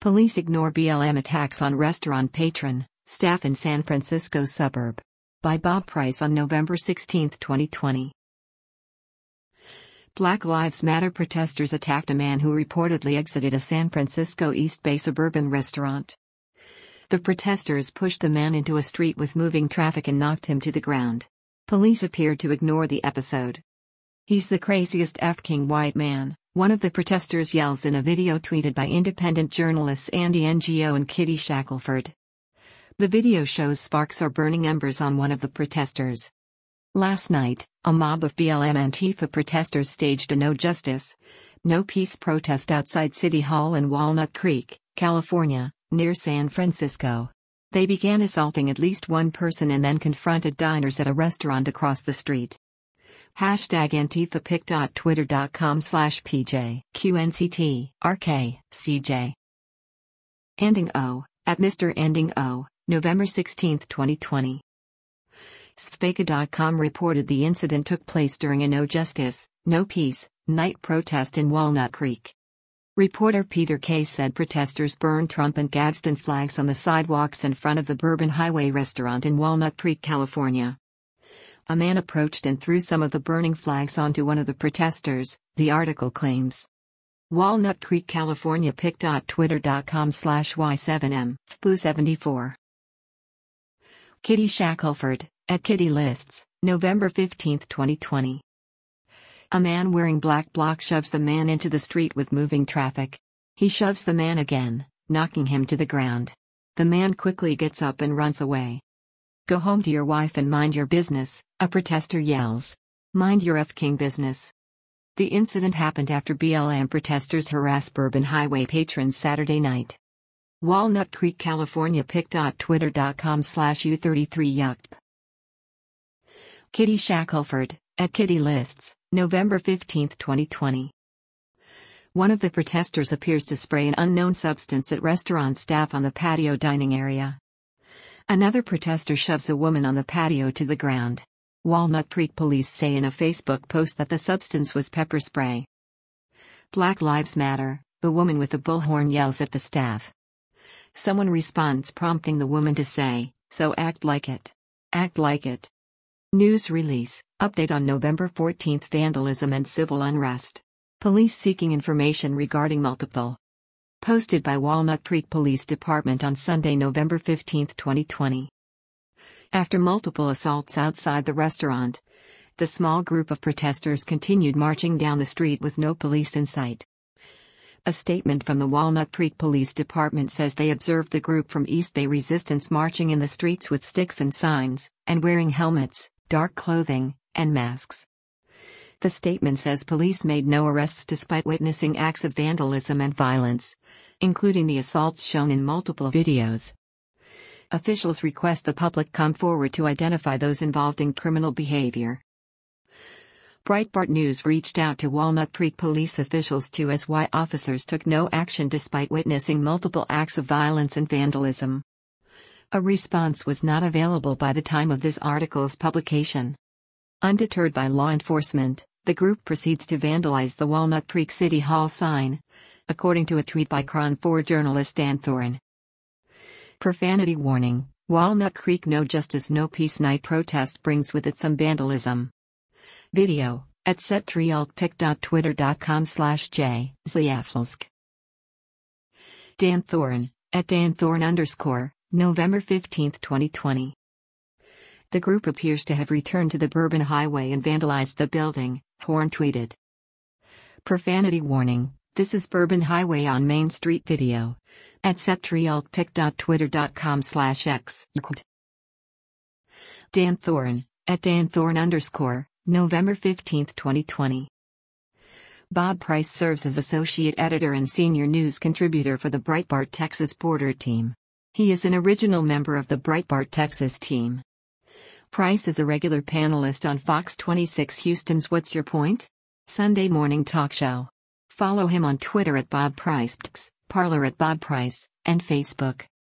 Police ignore BLM attacks on restaurant patron, staff in San Francisco suburb. By Bob Price on November 16, 2020. Black Lives Matter protesters attacked a man who reportedly exited a San Francisco East Bay suburban restaurant. The protesters pushed the man into a street with moving traffic and knocked him to the ground. Police appeared to ignore the episode. "He's the craziest F-king white man," one of the protesters yells in a video tweeted by independent journalists Andy Ngo and Kitty Shackelford. The video shows sparks or burning embers on one of the protesters. Last night, a mob of BLM Antifa protesters staged a No Justice, No Peace protest outside City Hall in Walnut Creek, California, near San Francisco. They began assaulting at least one person and then confronted diners at a restaurant across the street. #AntifaPic.twitter.com/PJ QNCT RK CJ Ending O, at Mr. Ending O, November 16, 2020. Sveka.com reported the incident took place during a No Justice, No Peace night protest in Walnut Creek. Reporter Peter Case said protesters burned Trump and Gadsden flags on the sidewalks in front of the Bourbon Highway restaurant in Walnut Creek, California. A man approached and threw some of the burning flags onto one of the protesters, the article claims. Walnut Creek, California. Pic.twitter.com/Y7M FPU74. Kitty Shackelford, at Kitty Lists, November 15, 2020. A man wearing black block shoves the man into the street with moving traffic. He shoves the man again, knocking him to the ground. The man quickly gets up and runs away. "Go home to your wife and mind your business," a protester yells. "Mind your F-king business." The incident happened after BLM protesters harassed Bourbon Highway patrons Saturday night. Walnut Creek, California. Pic.twitter.com/U33yup. Kitty Shackelford, at Kitty Lists, November 15, 2020. One of the protesters appears to spray an unknown substance at restaurant staff on the patio dining area. Another protester shoves a woman on the patio to the ground. Walnut Creek police say in a Facebook post that the substance was pepper spray. Black Lives Matter, the woman with the bullhorn yells at the staff. Someone responds prompting the woman to say, "So act like it. Act like it." News release, update on November 14, vandalism and civil unrest. Police seeking information regarding multiple. Posted by Walnut Creek Police Department on Sunday, November 15, 2020. After multiple assaults outside the restaurant, the small group of protesters continued marching down the street with no police in sight. A statement from the Walnut Creek Police Department says they observed the group from East Bay Resistance marching in the streets with sticks and signs, and wearing helmets, dark clothing, and masks. The statement says police made no arrests despite witnessing acts of vandalism and violence, including the assaults shown in multiple videos. Officials request the public come forward to identify those involved in criminal behavior. Breitbart News reached out to Walnut Creek police officials to ask why officers took no action despite witnessing multiple acts of violence and vandalism. A response was not available by the time of this article's publication. Undeterred by law enforcement, the group proceeds to vandalize the Walnut Creek City Hall sign, according to a tweet by KRON 4 journalist Dan Thorne. Profanity warning: Walnut Creek No Justice No Peace night protest brings with it some vandalism. Video, at settrialtpic.twitter.com/J Zliaflsk. Dan Thorne, at DanThorne_, November 15, 2020. The group appears to have returned to the Bourbon Highway and vandalized the building, Horn tweeted. Profanity warning: this is Bourbon Highway on Main Street video, at settrialtpic.twitter.com/X. Dan Thorne, at DanThorne_, November 15, 2020. Bob Price serves as associate editor and senior news contributor for the Breitbart Texas Border team. He is an original member of the Breitbart Texas team. Price is a regular panelist on Fox 26 Houston's What's Your Point? Sunday morning talk show. Follow him on Twitter at Bob Price, Parler at Bob Price, and Facebook.